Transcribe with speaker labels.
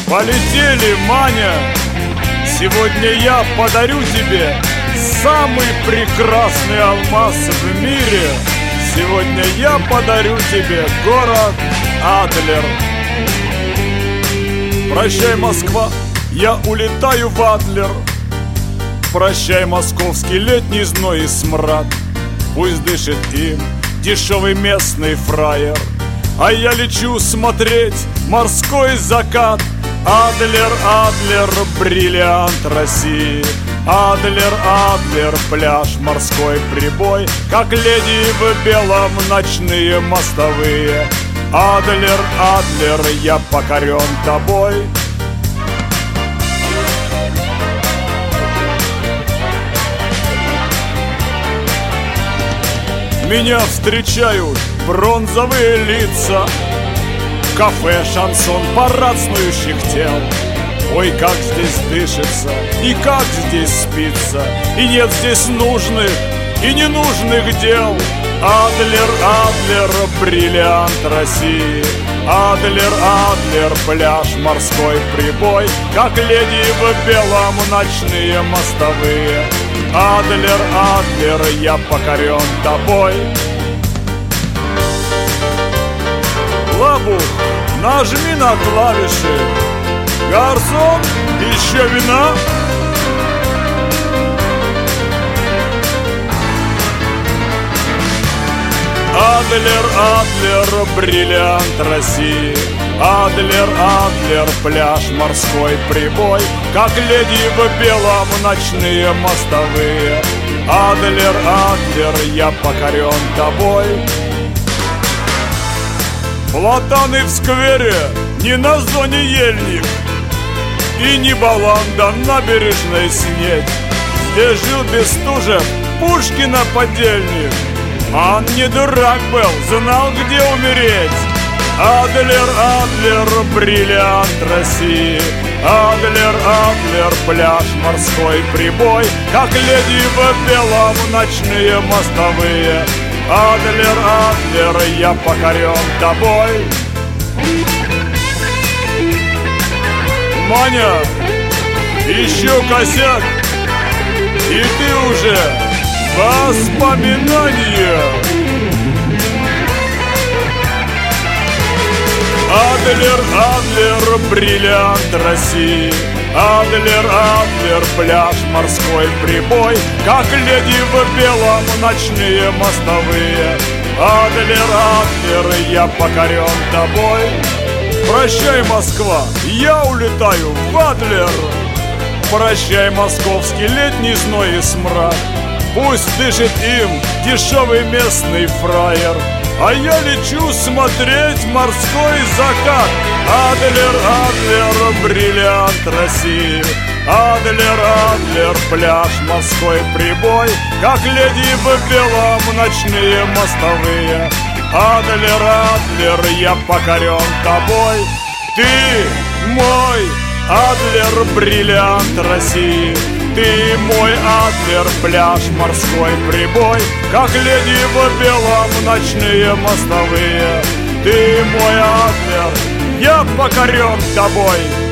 Speaker 1: Полетели, Маня! Сегодня я подарю тебе самый прекрасный алмаз в мире. Сегодня я подарю тебе город Адлер. Прощай, Москва, я улетаю в Адлер. Прощай, московский летний зной и смрад. Пусть дышит им дешевый местный фраер, а я лечу смотреть морской закат. Адлер, Адлер, бриллиант России. Адлер, Адлер, пляж, морской прибой, как леди в белом ночные мостовые. Адлер, Адлер, я покорен тобой. Меня встречают бронзовые лица, кафе, шансон, парад снующих тел. Ой, как здесь дышится, и как здесь спится, и нет здесь нужных и ненужных дел. Адлер, Адлер, бриллиант России. Адлер, Адлер, пляж, морской прибой, как леди в белом ночные мостовые. Адлер, Адлер, я покорен тобой. Лабух, нажми на клавиши. Гарсон, еще вина? Адлер, Адлер, бриллиант России. Адлер, Адлер, пляж, морской прибой, как леди в белом ночные мостовые. Адлер, Адлер, я покорен тобой. Платаны в сквере, не на зоне ельник, и не баланда набережной снеть. Здесь жил Бестужев, Пушкина подельник, а он не дурак был, знал, где умереть. Адлер, Адлер, бриллиант России. Адлер, Адлер, пляж, морской прибой, как леди в белом ночные мостовые. Адлер, Адлер, я покорен тобой. Маня, еще косяк, и ты уже воспоминания. Адлер, Адлер, бриллиант России. Адлер, Адлер, пляж, морской прибой, как леди в белом ночные мостовые. Адлер, Адлер, я покорен тобой. Прощай, Москва, я улетаю в Адлер. Прощай, московский летний зной и смрад. Пусть дышит им дешевый местный фраер, а я лечу смотреть морской закат. Адлер, Адлер, бриллиант России. Адлер, Адлер, пляж, морской прибой, как леди в белом ночные мостовые. Адлер, Адлер, я покорен тобой. Ты мой Адлер, бриллиант России. Ты мой Адлер, пляж, морской прибой, как леди в белом ночные мостовые. Ты мой Адлер, я покорен тобой.